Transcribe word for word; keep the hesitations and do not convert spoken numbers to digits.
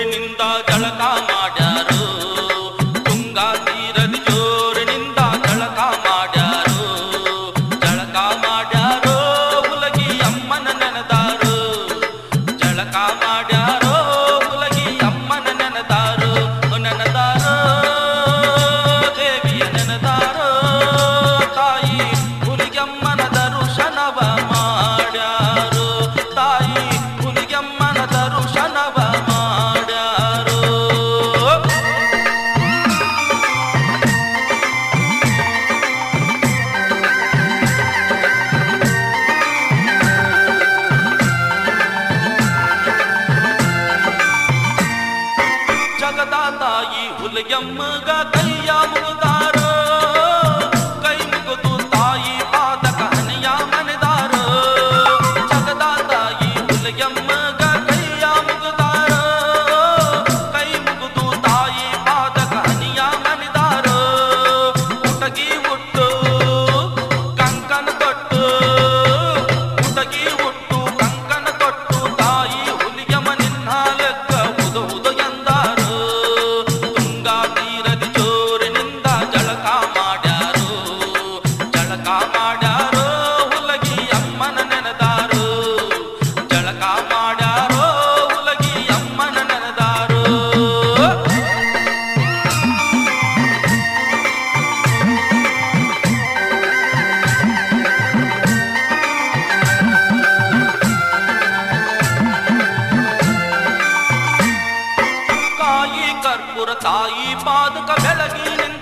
ಜೋರಿನಿಂದ ಜಳಕ ಮಾಡ್ಯಾರು, ತುಂಗಾ ತೀರದ ಜೋರಿನಿಂದ ಜಳಕ ಮಾಡ್ಯಾರು, ಜಳಕ ಮಾಡ್ಯಾರೋ ಹುಲಗಿ ಅಮ್ಮನ ನೆನೆದಾರು, ಜಳಕ ಮಾಡ್ಯಾರೋ ಹುಲಗಿ ಅಮ್ಮನ ನೆನೆದಾರು, ನೆನೆದಾರೋ ದೇವಿಯ ನೆನೆದಾರೋ ತಾಯಿ ಹುಲಿಗೆಮ್ಮನ ದರ್ಶನವ ಮಾಡ್ಯಾರು, ತಾಯಿ ಹುಲಿಗೆಮ್ಮನ ದರ್ಶನವ ಮಾಡ್ಯಾರು. ಜಗದ ತಾಯಿ ಹುಲಿಗೆಮ್ಮಗ ಕೈಯ ಮುಗಿದಾರೋ, ಕೈ ಮುಗಿದು ತಾಯಿ ಪಾದಕ ಹನಿಯ ಮನೆದಾರೋ, ಜಗದ ತಾಯಿ ಹುಲಿಗೆಮ್ಮಗ ಕೈಯ ಮುಗಿದಾರೋ, ಕೈ ಮುಗಿದು ತಾಯಿ ಪಾದಕ ಹನಿಯ ಮನೆದಾರೋ, ಹುಟಗಿ ಹುಟ್ಟು ಕಂಕನ ತೊಟ್ಟು, ಹುಟಗಿ ಹುಟ್ಟು ಕಂಕನ ತೊಟ್ಟು ತಾಯಿ ಹುಲಿಗೆಮ್ಮ ನಿನ್ನ ಲೆಕ್ಕ ಉದು ಉದು ಎಂದಾರು, ತುಂಗಾ ತೀರದ ಜೋರಿನಿಂದ ಜಳಕ ಮಾಡ್ಯಾರು, ಜಳಕ ಮಾಡ್ಯಾರೋ ಹುಲಗಿ ಅಮ್ಮನ ನೆನೆದಾರು, ಜಳಕ ಮಾಡ್ಯಾರೋ ಹುಲಗಿ ಅಮ್ಮನ ನೆನೆದಾರು. ಕಾಯಿ ಕರ್ಪೂರ ತಾಯಿ ಪಾದಕ ಬೆಳಗಿನಿಂದ